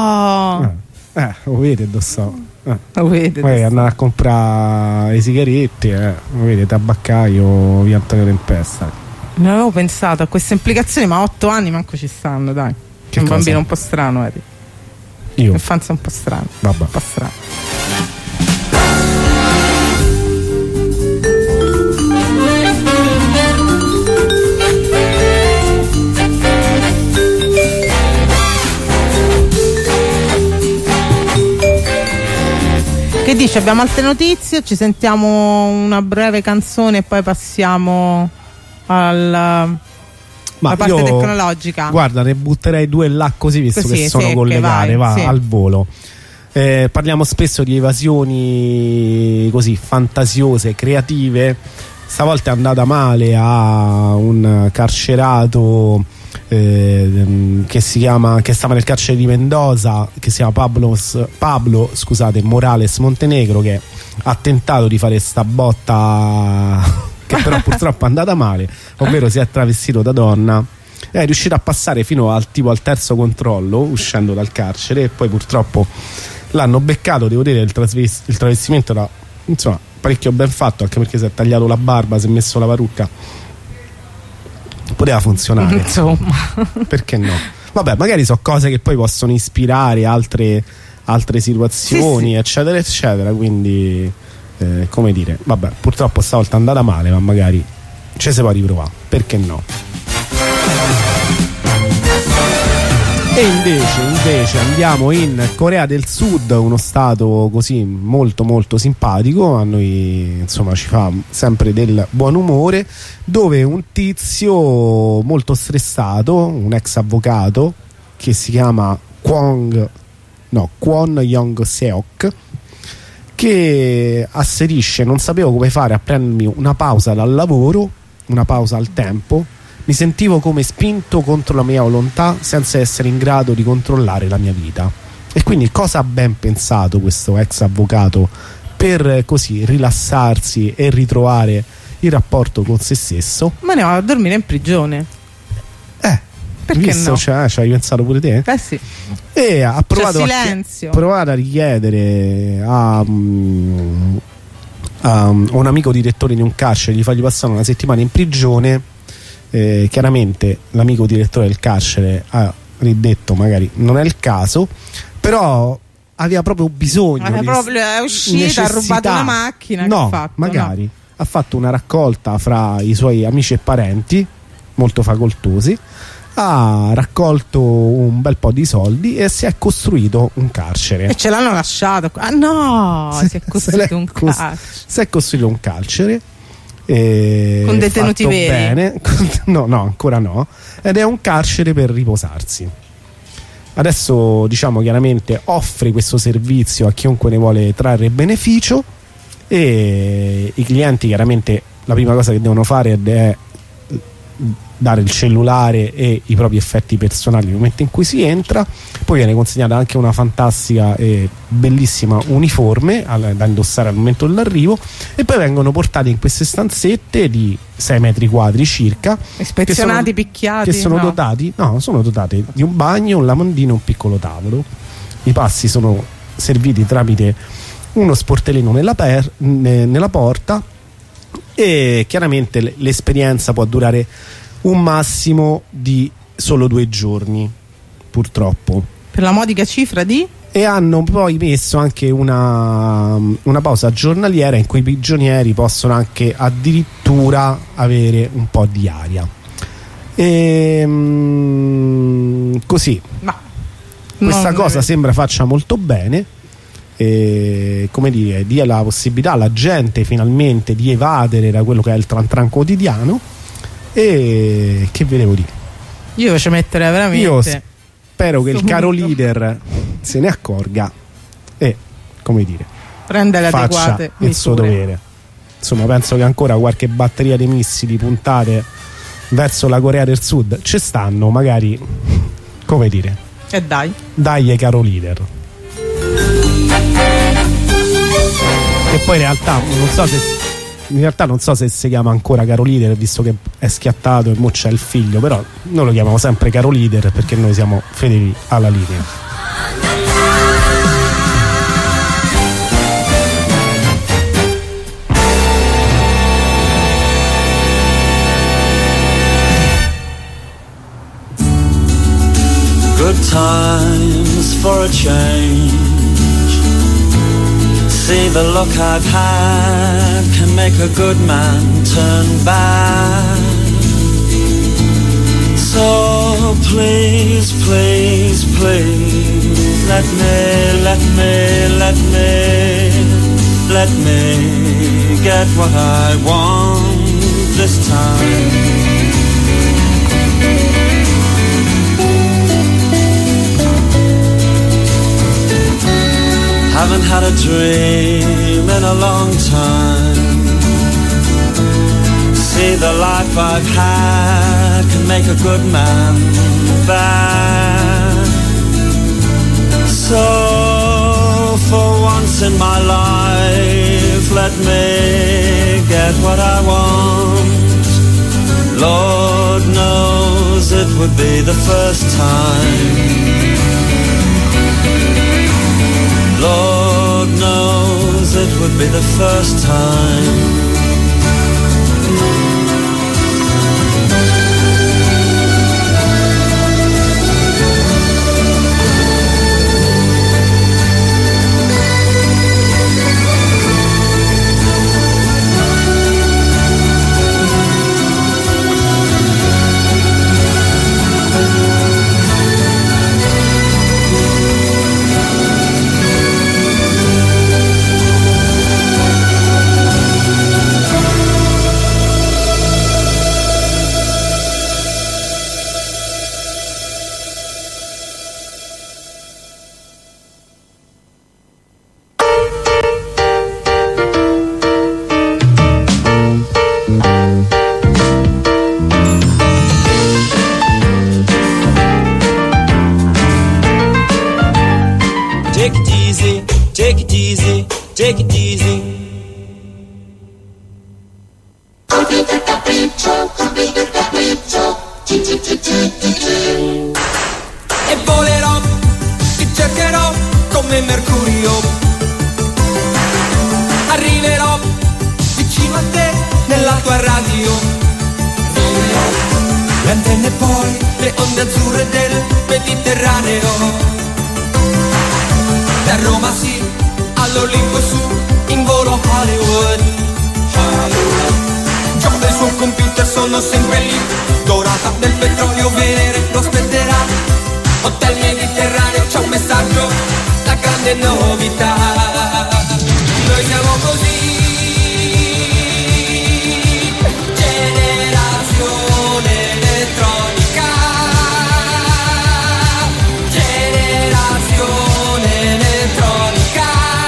D: No!
B: Eh, eh lo vede dove sto. Eh.
D: Lo vede.
B: Poi andare a comprare le sigarette, eh. Lo vede, tabaccaio via Antonio Tempesta.
D: Non avevo pensato a queste implicazioni, ma a otto anni manco ci stanno, dai.
B: Che
D: un
B: cosa?
D: bambino un po' strano, eri.
B: Io?
D: Infanzia un po' strana.
B: Vabbè.
D: Un po' strano. Che dici? Abbiamo altre notizie? Ci sentiamo una breve canzone e poi passiamo alla,
B: Ma
D: alla parte
B: io,
D: tecnologica.
B: Guarda, ne butterei due là così, visto
D: Così,
B: che sono
D: secche,
B: collegate,
D: vai,
B: va
D: sì.
B: al volo. Eh, parliamo spesso di evasioni così fantasiose, creative. Stavolta è andata male a un carcerato eh, che si chiama che stava nel carcere di Mendoza, che si chiama Pablo, Pablo scusate, Morales Montenegro, che ha tentato di fare sta botta che però purtroppo è andata male, ovvero si è travestito da donna. È riuscito a passare fino al tipo al terzo controllo uscendo dal carcere, e poi purtroppo l'hanno beccato. Devo dire il, trasvest- il travestimento era insomma parecchio ben fatto, anche perché si è tagliato la barba, si è messo la parrucca, poteva funzionare.
D: Insomma,
B: perché no? Vabbè, magari so cose che poi possono ispirare altre, altre situazioni, sì, sì. eccetera eccetera, quindi eh, come dire, vabbè, purtroppo stavolta è andata male, ma magari ci si può riprovare, perché no? E invece, invece andiamo in Corea del Sud, uno stato così molto molto simpatico, a noi insomma ci fa sempre del buon umore, dove un tizio molto stressato, un ex avvocato che si chiama Kwon, no, Kwon Young-seok, che asserisce: non sapevo come fare a prendermi una pausa dal lavoro, una pausa al tempo. Mi sentivo come spinto contro la mia volontà, senza essere in grado di controllare la mia vita. E quindi cosa ha ben pensato questo ex avvocato per così rilassarsi e ritrovare il rapporto con se stesso?
D: ma ne va a dormire in prigione.
B: Eh,
D: perché
B: visto,
D: no?
B: Cioè, ci hai pensato pure te?
D: Eh sì.
B: E ha provato,
D: C'è
B: a,
D: silenzio.
B: provato a richiedere a, um, a un amico direttore di un carcere di fargli passare una settimana in prigione. Eh, chiaramente l'amico direttore del carcere ha ridetto magari non è il caso, però aveva proprio bisogno,
D: Ma è proprio è uscita,
B: necessità.
D: ha rubato una macchina.
B: No,
D: che ha fatto?
B: magari
D: No.
B: ha fatto una raccolta fra i suoi amici e parenti molto facoltosi, ha raccolto un bel po' di soldi e si è costruito un carcere.
D: E ce l'hanno lasciato. Ah no, si è costruito un
B: cos-
D: carcere.
B: Si è costruito un carcere. Eh,
D: Con detenuti
B: fatto
D: veri?
B: Bene. No, no, ancora no. Ed è un carcere per riposarsi. Adesso, diciamo, chiaramente offre questo servizio a chiunque ne vuole trarre beneficio, e i clienti chiaramente la prima cosa che devono fare è dare il cellulare e i propri effetti personali nel momento in cui si entra. Poi viene consegnata anche una fantastica e bellissima uniforme al, da indossare al momento dell'arrivo, e poi vengono portati in queste stanzette di sei metri quadri circa,
D: Ispezionati,
B: che sono,
D: picchiati.
B: che sono
D: no.
B: dotati no, sono dotate di un bagno, un lavandino e un piccolo tavolo. I passi sono serviti tramite uno sportellino nella, per, ne, nella porta, e chiaramente l- l'esperienza può durare un massimo di solo due giorni, purtroppo.
D: Per la modica cifra di?
B: E hanno poi messo anche una, una pausa giornaliera in cui i prigionieri possono anche addirittura avere un po' di aria. E, mm, così
D: Ma
B: questa
D: non-
B: cosa sembra faccia molto bene, e, come dire, dia la possibilità alla gente finalmente di evadere da quello che è il tran tran quotidiano. E che ve devo dire?
D: Io ci metterei veramente.
B: Io spero che il
D: Subito.
B: caro leader se ne accorga e, come dire,
D: prende le
B: faccia
D: adeguate
B: il suo
D: misure.
B: dovere. Insomma, penso che ancora qualche batteria di missili puntate verso la Corea del Sud ci stanno, magari, come dire,
D: E dai.
B: dai caro leader. E poi in realtà non so se in realtà non so se si chiama ancora caro leader, visto che è schiattato e mo c'è il figlio, però noi lo chiamiamo sempre caro leader perché noi siamo fedeli alla linea.
G: for a change. See, the look I've had can make a good man turn bad. So please, please, please, let me, let me, let me, let me get what I want this time. Haven't had a dream in a long time. See, the life I've had can make a good man bad. So for once in my life, let me get what I want. Lord knows it would be the first time. Lord knows it would be the first time.
A: Take it easy. E volerò, ti cercherò come Mercurio. Arriverò vicino a te nella tua radio. Le antenne e poi le onde azzurre del Mediterraneo. Da Roma sì, all'Olimpo su, in volo Hollywood. Hollywood. Gioco del suo computer, sono sempre lì. Dorata del petrolio, Venere lo aspetterà. Hotel Mediterraneo, c'è un messaggio, la grande novità. Noi siamo così, generazione elettronica. Generazione elettronica.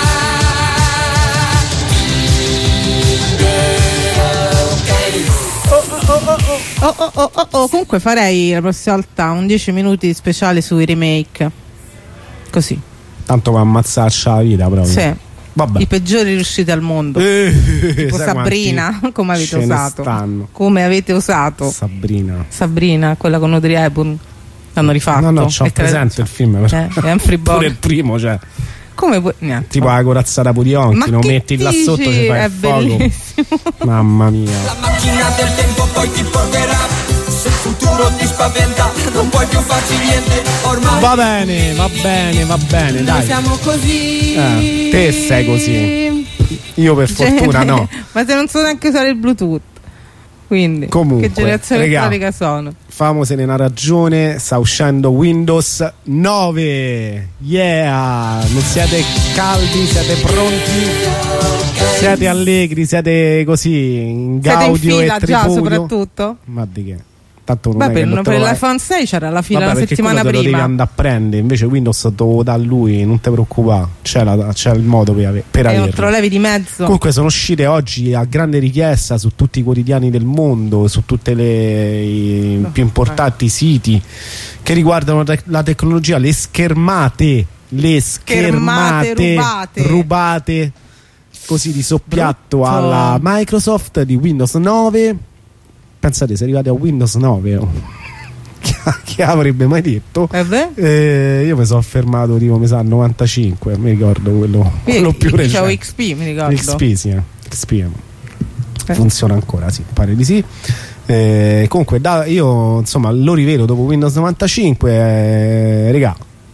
D: Oh oh oh oh oh, comunque farei la prossima volta un dieci minuti speciale sui remake. Così.
B: Tanto va a ammazzarci la vita proprio.
D: Sì.
B: Vabbè.
D: I peggiori riusciti al mondo.
B: Eh,
D: tipo Sabrina, come avete usato?
B: Stanno.
D: Come avete usato?
B: Sabrina.
D: Sabrina, quella con Audrey Hepburn. L'hanno rifatto.
B: No, no, c'ho
D: E
B: presente
D: cre-
B: il film, però.
D: Eh, Humphrey Bogart.
B: Pure il primo, cioè.
D: Come puoi... Niente.
B: Tipo la corazzata Pudionchi, lo metti là
D: dici?
B: sotto, ci fai
D: È
B: il fuoco.
D: bellissimo.
B: Mamma mia.
A: La macchina del tempo poi ti porterà. Se il futuro ti spaventa, non puoi più farci niente. Ormai
B: Va bene, va bene, va bene,
D: Noi
B: dai.
D: siamo così.
B: Eh, te sei così. Io per
D: Cioè,
B: fortuna no.
D: Ma se non so neanche usare il Bluetooth. Quindi,
B: Comunque,
D: che generazione
B: regà,
D: elettronica sono?
B: famosene una ragione, sta uscendo Windows nove. Yeah! Non siete caldi, siete pronti? Siete allegri, siete così in
D: Siete in
B: gaudio
D: fila
B: e
D: già
B: tripudio?
D: soprattutto?
B: Ma di che? Tanto non
D: Beh,
B: è che
D: per,
B: non te
D: per
B: lo vai-
D: l'iPhone sei c'era la fila
B: Vabbè,
D: una
B: perché
D: settimana
B: quello te lo devi
D: prima.
B: andare a prendere, invece Windows te lo dà lui, non ti preoccupare, c'è, la- c'è il modo per, ave- per
D: E non te
B: averlo.
D: lo levi di mezzo.
B: Comunque sono uscite oggi a grande richiesta su tutti i quotidiani del mondo, su tutti i più importanti siti che riguardano te- la tecnologia, le schermate, le
D: Schermate
B: schermate
D: rubate.
B: rubate così di soppiatto
D: Brutto.
B: alla Microsoft di Windows nove. Pensate, se arrivate a Windows nove, oh. chi, chi avrebbe mai detto?
D: Eh beh?
B: Eh, io mi sono fermato tipo mi sa al novantacinque, mi ricordo quello, quello più
D: Io c'avevo
B: recente.
D: X P, mi ricordo.
B: X P, sì, eh. X P
D: Eh.
B: funziona ancora, sì, pare di sì. Eh, comunque da, io insomma lo rivedo dopo Windows novantacinque, eh, regà,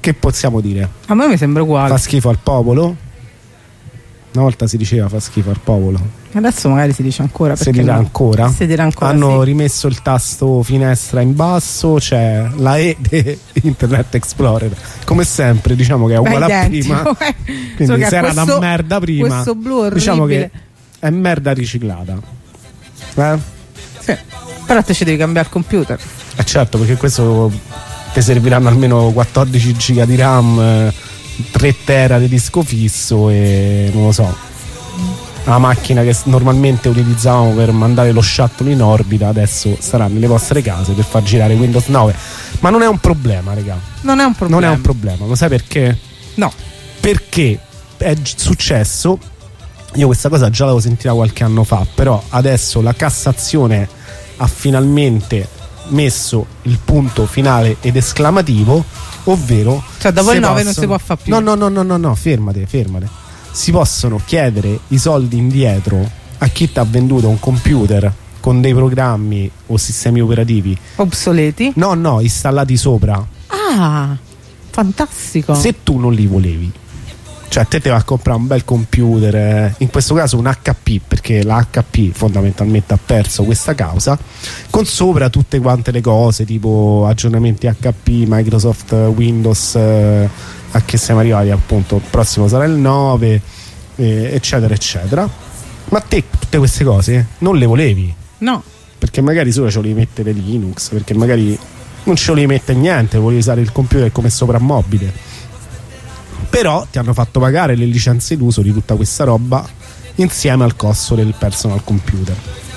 B: che possiamo dire?
D: A me mi sembra uguale.
B: Fa schifo al popolo? Una volta si diceva fa schifo al popolo.
D: Adesso magari si dice ancora.
B: Si dirà
D: no?
B: ancora?
D: Si dirà ancora.
B: Hanno
D: sì.
B: rimesso il tasto finestra in basso, c'è la E di Internet Explorer. Come sempre, diciamo che è uguale a prima. Quindi se era una merda prima,
D: questo blu orribile.
B: Diciamo che è merda riciclata. Eh?
D: Sì. Però te ci devi cambiare il computer.
B: Eh certo, perché questo ti serviranno almeno quattordici giga di RAM, eh, tre tera di disco fisso e non lo so, la macchina che normalmente utilizzavamo per mandare lo shuttle in orbita adesso sarà nelle vostre case per far girare Windows nove. Ma non è un problema, raga.
D: Non è un problema.
B: Non è un problema. Lo sai perché?
D: No.
B: Perché è g- successo. Io questa cosa già l'avevo sentita qualche anno fa, però adesso la Cassazione ha finalmente messo il punto finale ed esclamativo, ovvero
D: cioè dopo il nove
B: possono...
D: non si può fare più.
B: No, no, no, no, no, no, fermate, fermate. Si possono chiedere i soldi indietro a chi ti ha venduto un computer con dei programmi o sistemi operativi
D: obsoleti.
B: No, no, installati sopra.
D: Ah, fantastico.
B: Se tu non li volevi, cioè te te vai a comprare un bel computer, eh, in questo caso un H P, perché la H P fondamentalmente ha perso questa causa, con sopra tutte quante le cose tipo aggiornamenti H P, Microsoft, Windows, eh, a che siamo arrivati appunto, il prossimo sarà il nove, eh, eccetera eccetera. Ma te tutte queste cose non le volevi?
D: No.
B: Perché magari solo ce lo devi mettere Linux, perché magari non ce lo devi mettere niente, volevi usare il computer come soprammobile. Però ti hanno fatto pagare le licenze d'uso di tutta questa roba insieme al costo del personal computer.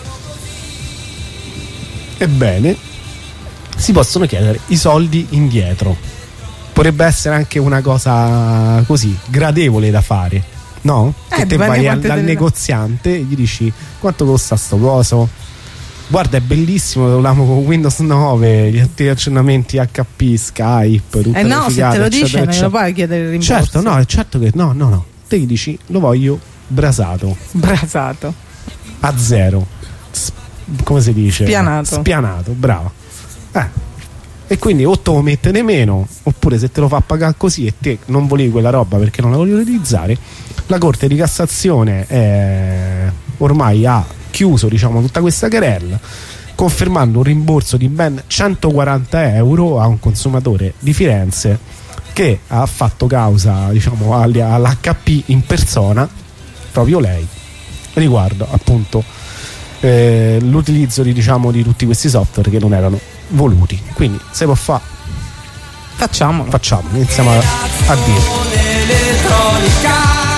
B: Ebbene, si possono chiedere i soldi indietro. Potrebbe essere anche una cosa così gradevole da fare, no?
D: Eh,
B: che te vai al, dal negoziante e gli dici quanto costa sto coso? Guarda, è bellissimo, lo amo con Windows nove, gli aggiornamenti H P, Skype, tutte
D: eh
B: le
D: no,
B: figate,
D: se te lo dice
B: eccetera,
D: non lo puoi chiedere il rimborso.
B: certo, no, è certo che no, no, no. Te gli dici lo voglio brasato.
D: Brasato.
B: A zero. S- come si dice?
D: Spianato.
B: Spianato, bravo. Eh. E quindi o te lo mettene meno, oppure se te lo fa pagare così e te non volevi quella roba perché non la volevi utilizzare, la Corte di Cassazione è, ormai ha chiuso, diciamo, tutta questa querela, confermando un rimborso di ben centoquaranta euro a un consumatore di Firenze che ha fatto causa, diciamo, all'H P in persona, proprio lei, riguardo appunto eh, l'utilizzo di, diciamo, di tutti questi software che non erano voluti. Quindi se può fare,
D: facciamolo,
B: facciamo, iniziamo a, a dire.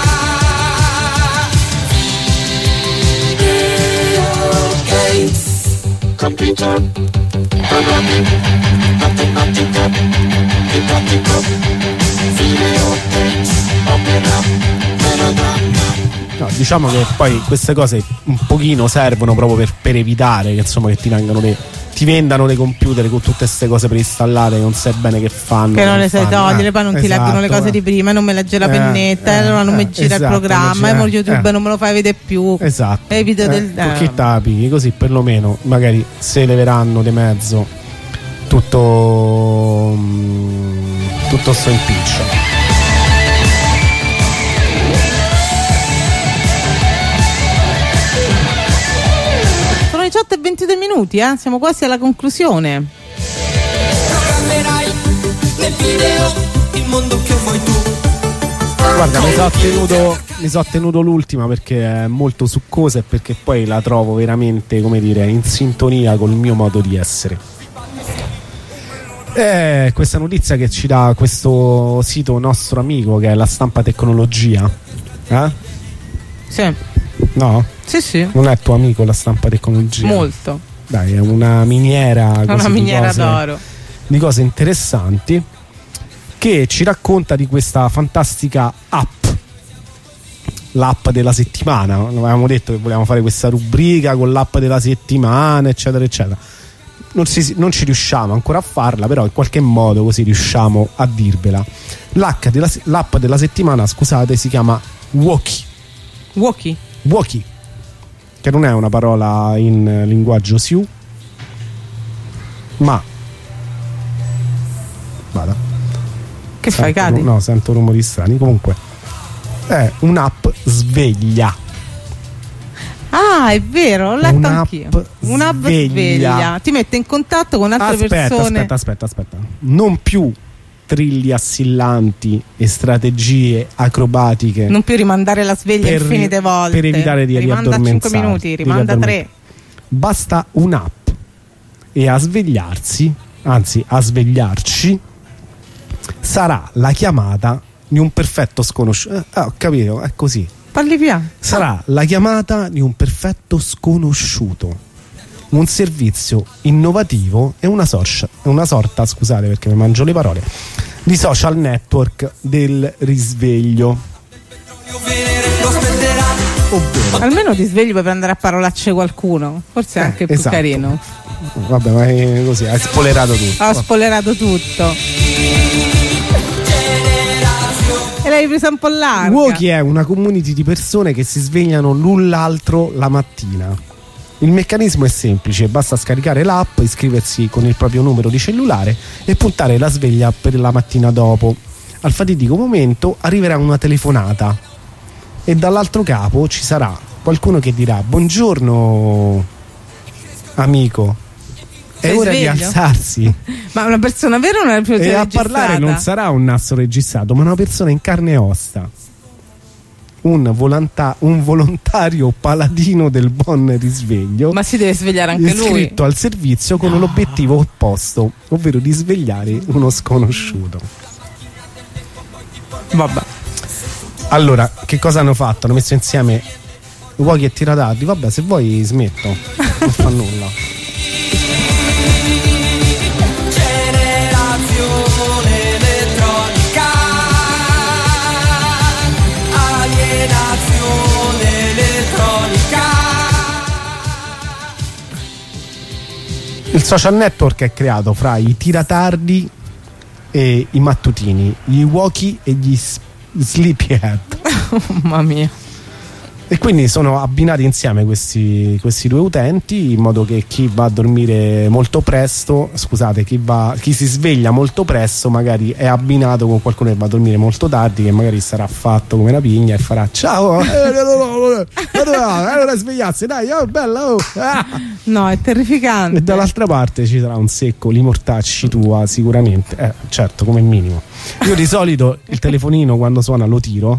A: Computer, programming, matematica, didattico, videogames, opera, melodramma.
B: No, diciamo che poi queste cose un pochino servono proprio per, per evitare che insomma che ti vengano le, ti vendano dei computer con tutte queste cose preinstallate che non sai bene che fanno,
D: che non le sai
B: fanno.
D: togliere,
B: eh,
D: poi non
B: esatto,
D: ti leggono le cose
B: eh.
D: di prima, non mi legge la
B: Eh,
D: pennetta,
B: eh,
D: allora non
B: eh,
D: mi gira
B: esatto,
D: il programma,
B: non
D: e
B: gira-
D: YouTube
B: eh.
D: non me lo fai vedere più.
B: Esatto.
D: Evito
B: eh,
D: del
B: con
D: eh.
B: chi tapi, così perlomeno magari se leveranno di mezzo tutto mm, tutto sto impiccio.
D: diciotto e ventidue minuti, eh? Siamo quasi alla conclusione.
A: Programmerai nel video il mondo che vuoi tu.
B: Guarda, mi sono tenuto, mi so tenuto l'ultima perché è molto succosa e perché poi la trovo veramente, come dire, in sintonia col mio modo di essere. Eh, questa notizia che ci dà questo sito nostro amico che è La Stampa Tecnologia. Eh?
D: Sì.
B: No?
D: Sì, sì.
B: Non è tuo amico La Stampa Tecnologia?
D: Molto.
B: Dai, è una miniera, così,
D: Una miniera
B: di cose,
D: d'oro.
B: di cose interessanti, che ci racconta di questa fantastica app, l'app della settimana. Avevamo detto che volevamo fare questa rubrica con l'app della settimana, eccetera eccetera. Non, si, non ci riusciamo ancora a farla, però in qualche modo così riusciamo a dirvela. L'H della, l'app della settimana, scusate, si chiama Woki.
D: Woki?
B: Woki, che non è una parola in linguaggio Sioux, ma vada,
D: Che fai,
B: Sento-
D: cadi?
B: No, sento rumori strani. Comunque è un'app sveglia.
D: Ah, è vero, l'ho letto
B: Un'app
D: anch'io. Un'app
B: sveglia.
D: sveglia. Ti mette in contatto con altre
B: Aspetta,
D: persone.
B: aspetta, aspetta, aspetta. Non più trilli assillanti e strategie acrobatiche.
D: Non più rimandare la sveglia
B: Per-
D: infinite volte.
B: per evitare di
D: rimanda cinque
B: riaddormentarti,
D: minuti,
B: di
D: rimanda tre.
B: riaddormentare. Basta un'app e a svegliarsi, anzi a svegliarci, sarà la chiamata di un perfetto sconosciuto. Eh, ho capito, è così.
D: Parli piano.
B: Sarà la chiamata di un perfetto sconosciuto. Un servizio innovativo e una, sorcia, una sorta, scusate perché mi mangio le parole, di social network del risveglio. Ovvero,
D: Almeno ti svegli per andare a parolacce qualcuno. Forse è
B: Eh,
D: anche più
B: esatto.
D: carino.
B: vabbè, ma è così, hai spoilerato tutto.
D: Ho spoilerato tutto. E l'hai presa un po' larga.
B: Woki è una community di persone che si svegliano l'un l'altro la mattina. Il meccanismo è semplice, basta scaricare l'app, iscriversi con il proprio numero di cellulare e puntare la sveglia per la mattina dopo. Al fatidico momento arriverà una telefonata e dall'altro capo ci sarà qualcuno che dirà: buongiorno amico, è
D: Sei
B: ora
D: sveglio?
B: di alzarsi.
D: Ma una persona vera o una persona
B: E a
D: registrata?
B: parlare non sarà un nastro registrato, ma una persona in carne e ossa. Un, volonta- un volontario paladino del buon risveglio,
D: Ma si deve svegliare anche lui.
B: iscritto al servizio con l'obiettivo opposto, ovvero di svegliare uno sconosciuto.
D: Vabbè.
B: Allora, che cosa hanno fatto? Hanno messo insieme Woki e Tiratardi. Vabbè, se vuoi smetto, non fa nulla.
A: Generazione elettronica, alienazione elettronica.
B: Il social network è creato fra i tiratardi e i mattutini, gli Woki e gli s- sleepyhead.
D: Mamma mia.
B: E quindi sono abbinati insieme questi, questi due utenti in modo che chi va a dormire molto presto, scusate, chi, va, chi si sveglia molto presto magari è abbinato con qualcuno che va a dormire molto tardi, che magari sarà fatto come una pigna e farà ciao, eh, allora svegliarsi, dai, oh, bella, oh. Ah.
D: No, è terrificante.
B: E dall'altra parte ci sarà un secco, li mortacci tua sicuramente, eh, certo, come minimo. Io di solito il telefonino quando suona lo tiro.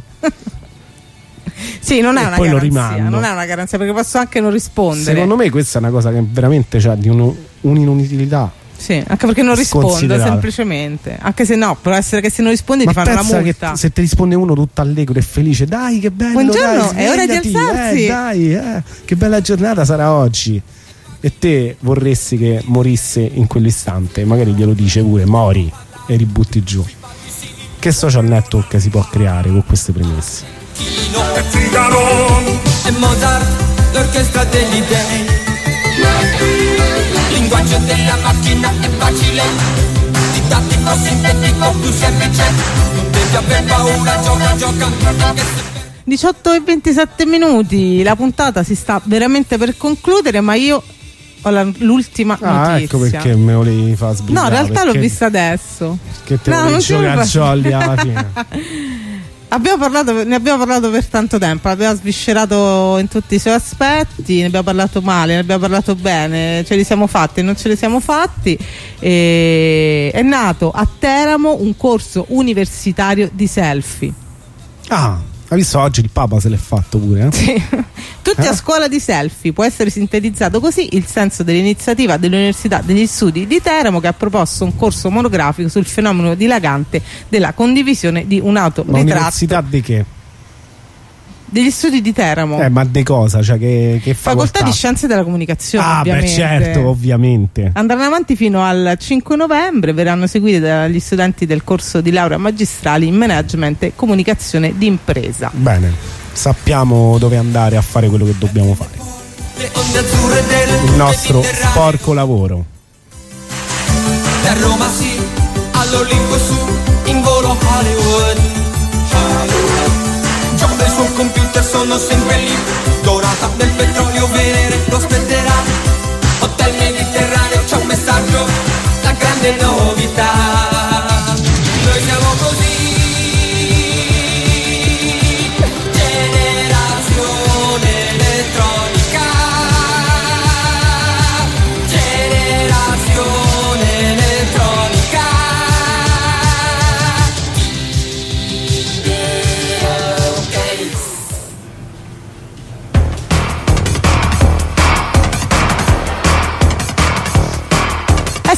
D: Sì, non è
B: e
D: una
B: poi lo
D: garanzia.
B: rimando.
D: Non è una garanzia perché posso anche non rispondere.
B: Secondo me questa è una cosa che veramente ha di uno- un'inutilità.
D: Sì, anche perché non rispondo
B: Sconsiderata.
D: semplicemente. Anche se no, può essere che se non rispondi
B: Ma
D: ti fanno una
B: pensa che
D: multa.
B: se ti risponde uno tutto allegro e felice, dai che bello,
D: Buongiorno,
B: dai,
D: è ora di
B: svegliati,
D: alzarsi.
B: eh, dai, eh, che bella giornata sarà oggi. E te vorresti che morisse in quell'istante, magari glielo dice pure, mori, e ributti giù. Che social network si può creare con queste premesse?
A: E Figaro e Mozart, l'orchestra degli dei. Linguaggio della macchina è facile, didattico, sintetico, più semplice. Non devi aver paura, gioca, gioca, anche se...
D: diciotto e ventisette minuti. La puntata si sta veramente per concludere, ma io ho la- l'ultima
B: Ah,
D: notizia.
B: ecco perché me lo volevi far sbrigare.
D: No, in realtà l'ho
B: perché-
D: vista adesso.
B: Che te
D: No,
B: volevi
D: non ti
B: giocare a
D: preoccupare.
B: jolly alla fine.
D: Abbiamo parlato, ne abbiamo parlato per tanto tempo, l'abbiamo sviscerato in tutti i suoi aspetti, ne abbiamo parlato male, ne abbiamo parlato bene, ce li siamo fatti, non ce li siamo fatti. E è nato a Teramo un corso universitario di selfie.
B: Ah, hai visto oggi il Papa se l'è fatto pure, eh?
D: Sì. Tutti
B: Eh?
D: a scuola di selfie, può essere sintetizzato così il senso dell'iniziativa dell'Università degli Studi di Teramo, che ha proposto un corso monografico sul fenomeno dilagante della condivisione di un
B: Ma
D: autoritratto
B: università di che?
D: degli Studi di Teramo.
B: Eh, ma di cosa? Cioè che, che
D: Facoltà
B: facoltà?
D: di Scienze della Comunicazione,
B: Ah, beh,
D: ovviamente.
B: certo, ovviamente.
D: Andranno avanti fino al cinque novembre, verranno seguiti dagli studenti del corso di laurea magistrali in management e comunicazione d'impresa.
B: Bene, sappiamo dove andare a fare quello che dobbiamo fare.
A: Le onde azzurre del
B: Il nostro
A: Mediterraneo.
B: sporco lavoro.
A: Da Roma sì, all'Olimpo su, in volo Hollywood. Hollywood. Gioca il suo computer, sono sempre lì. Dorata del petrolio, Venere lo aspetterà. Hotel Mediterraneo, c'è un messaggio, la grande novità. Noi siamo così.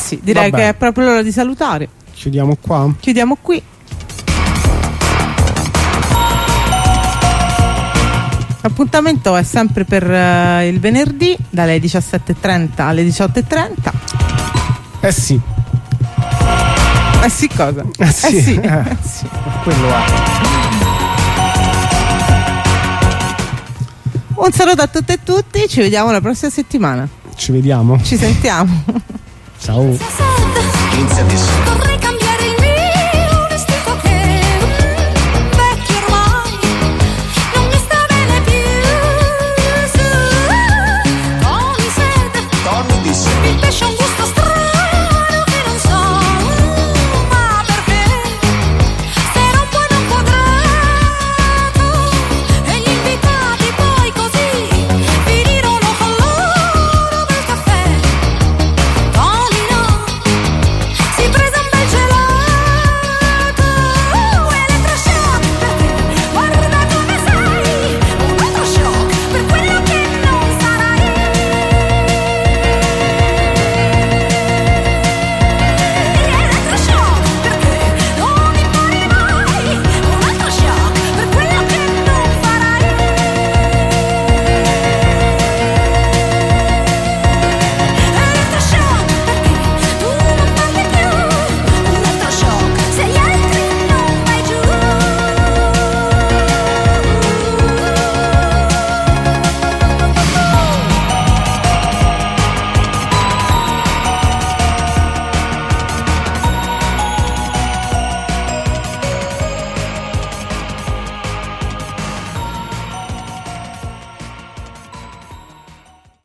D: sì, direi
B: Vabbè.
D: che è proprio l'ora di salutare.
B: Chiudiamo qua.
D: Chiudiamo qui. L'appuntamento è sempre per uh, il venerdì dalle diciassette e trenta alle diciotto e trenta.
B: Eh sì.
D: Eh sì, cosa?
B: Eh sì,
D: eh sì.
B: eh.
D: Eh sì.
B: Quello è.
D: Un saluto a tutte e tutti, ci vediamo la prossima settimana.
B: Ci vediamo.
D: Ci sentiamo.
B: Ciao.
H: Inizia adesso.